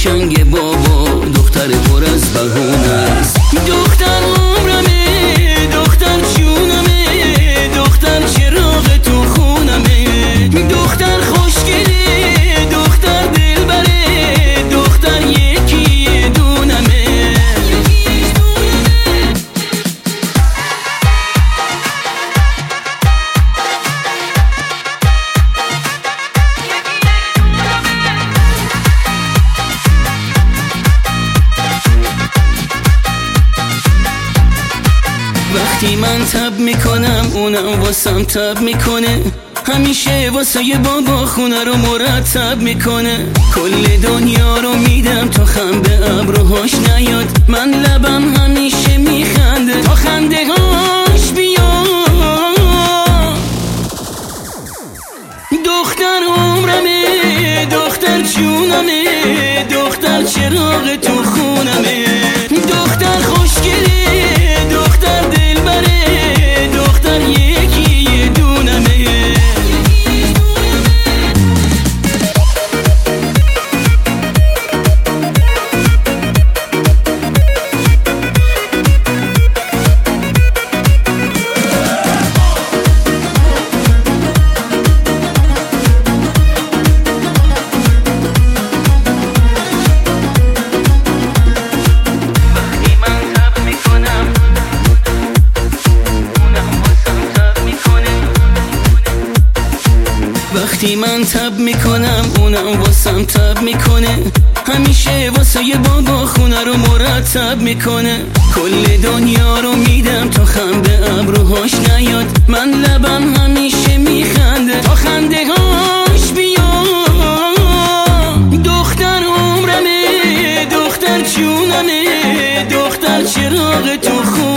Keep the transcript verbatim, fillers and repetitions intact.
قشنگ بابا، دختر پر از بهونه است. دختر عمرمه، دختر جونمه، دختر چراغ تو خونمه، دختر خوشگله، دختر دلبره، دختر یکی دونمه. وقتی من تب میکنم اونم واسم تب میکنه، همیشه واسه یه بابا خونه رو مرتب میکنه. کل دنیا رو میدم تا خم به ابروهاش نیاد، من لبم همیشه میخنده تا خنده هاش بیاد. دختر عمرمه، دختر جونمه، دختر چراغ تو خونمه، دختر خوشگله، دختر دلبره، دختر یکی دونمه. وقتی من تب میکنم اونم واسم تب میکنه، همیشه واسه یه بابا خونه رو مرتب میکنه. کل دنیا رو میدم تا خم به ابروهاش نیاد، من لبم همیشه میخنده تا خنده هاش بیاد. دختر عمرمه، دختر جونمه، دختر چراغ تو خون